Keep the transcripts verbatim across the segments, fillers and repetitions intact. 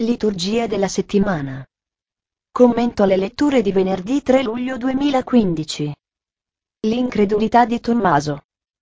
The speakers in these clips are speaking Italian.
Liturgia della settimana. Commento alle letture di venerdì tre luglio duemilaquindici. L'incredulità di Tommaso.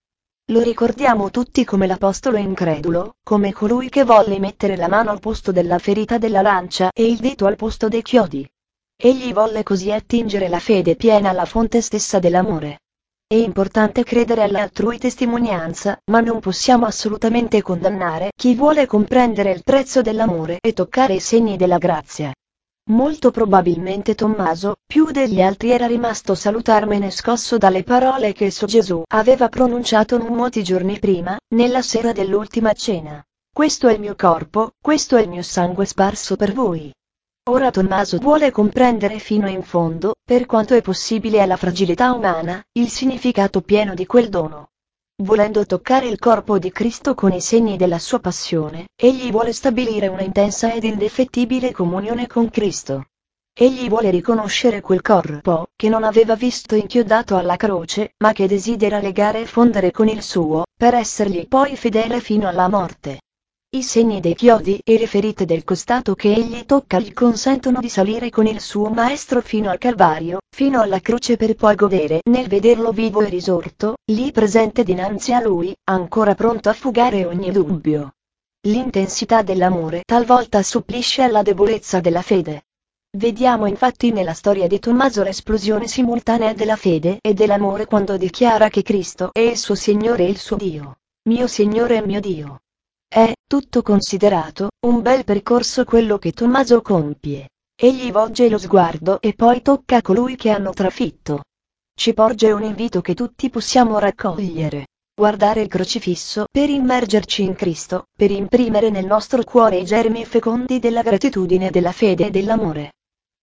Lo ricordiamo tutti come l'apostolo incredulo, come colui che volle mettere la mano al posto della ferita della lancia e il dito al posto dei chiodi. Egli volle così attingere la fede piena alla fonte stessa dell'amore. È importante credere all'altrui testimonianza, ma non possiamo assolutamente condannare chi vuole comprendere il prezzo dell'amore e toccare i segni della grazia. Molto probabilmente Tommaso, più degli altri, era rimasto salutarmene scosso dalle parole che so Gesù aveva pronunciato non molti giorni prima, nella sera dell'ultima cena. Questo è il mio corpo, questo è il mio sangue sparso per voi. Ora Tommaso vuole comprendere fino in fondo, per quanto è possibile alla fragilità umana, il significato pieno di quel dono. Volendo toccare il corpo di Cristo con i segni della sua passione, egli vuole stabilire una intensa ed indefettibile comunione con Cristo. Egli vuole riconoscere quel corpo, che non aveva visto inchiodato alla croce, ma che desidera legare e fondere con il suo, per essergli poi fedele fino alla morte. I segni dei chiodi e le ferite del costato che egli tocca gli consentono di salire con il suo Maestro fino al Calvario, fino alla croce, per poi godere nel vederlo vivo e risorto, lì presente dinanzi a lui, ancora pronto a fugare ogni dubbio. L'intensità dell'amore talvolta supplisce alla debolezza della fede. Vediamo infatti nella storia di Tommaso l'esplosione simultanea della fede e dell'amore quando dichiara che Cristo è il suo Signore e il suo Dio. Mio Signore e mio Dio. È, tutto considerato, un bel percorso quello che Tommaso compie. Egli volge lo sguardo e poi tocca colui che hanno trafitto. Ci porge un invito che tutti possiamo raccogliere. Guardare il crocifisso per immergerci in Cristo, per imprimere nel nostro cuore i germi fecondi della gratitudine, della fede e dell'amore.